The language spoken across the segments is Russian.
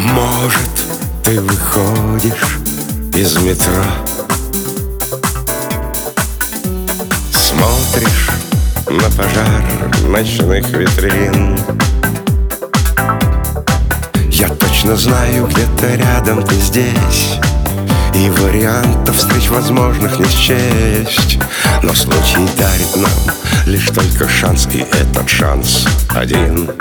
Может, ты выходишь из метро, смотришь на пожар ночных витрин. Я точно знаю, где-то рядом ты здесь, и вариантов встреч возможных не счесть. Но случай дарит нам лишь только шанс, и этот шанс один.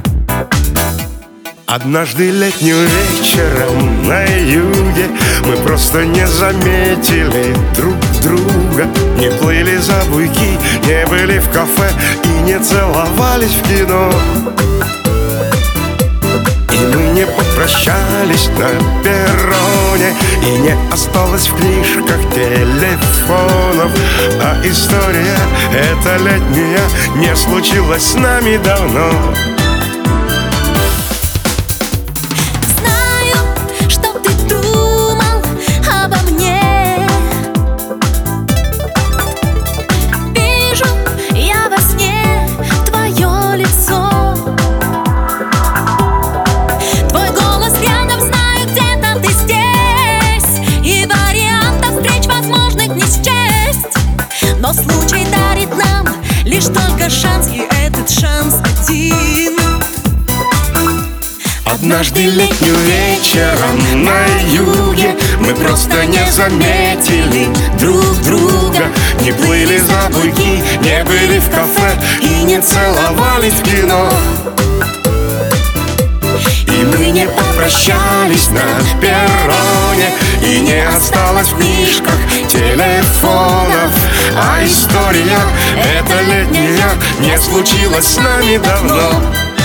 Однажды летним вечером на юге мы просто не заметили друг друга. Не плыли за буйки, не были в кафе и не целовались в кино. И мы не попрощались на перроне, и не осталось в книжках телефонов. А история эта летняя не случилась с нами давно. Но случай дарит нам лишь только шанс, и этот шанс один. Однажды летним вечером на юге мы просто не заметили друг друга. Не плыли за буйки, не были в кафе и не целовались в кино. И мы не попрощались на перроне, и не осталось в книжках телефонов. А история эта летняя не случилась с нами давно.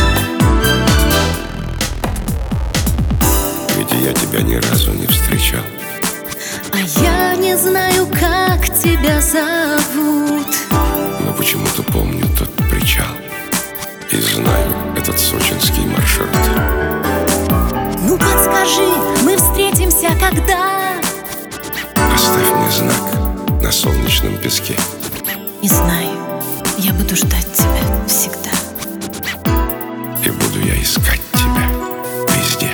Ведь я тебя ни разу не встречал. А я не знаю, как тебя зовут, но почему-то помню тот причал и знаю этот сочинский маршрут. Ну подскажи, мы встретимся когда? Оставь мне знак на солнечном песке. Не знаю, я буду ждать тебя всегда. И буду я искать тебя везде.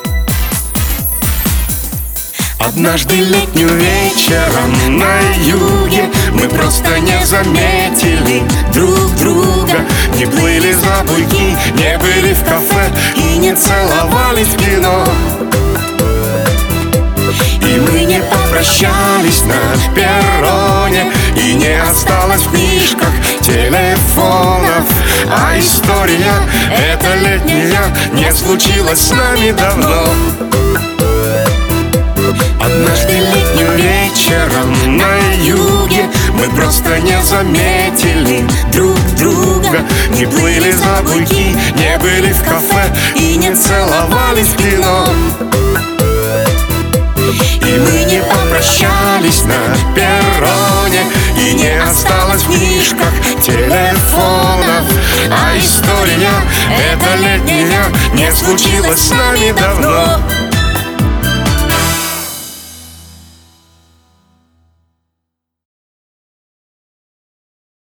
Однажды летним вечером на юге мы просто не заметили друг друга. Не плыли за буйки, не были в кафе и не целовались в кино. И мы не попрощались на перроне, и не осталось в книжках телефонов. А история эта летняя не случилась с нами давно. Однажды летним вечером на юге мы просто не заметили друг друга. Не плыли за буйки, не были в кафе и не целовались в кино. И мы не попрощались на перроне, и не осталось в книжках телефонов. А история эта летняя не случилась с нами давно.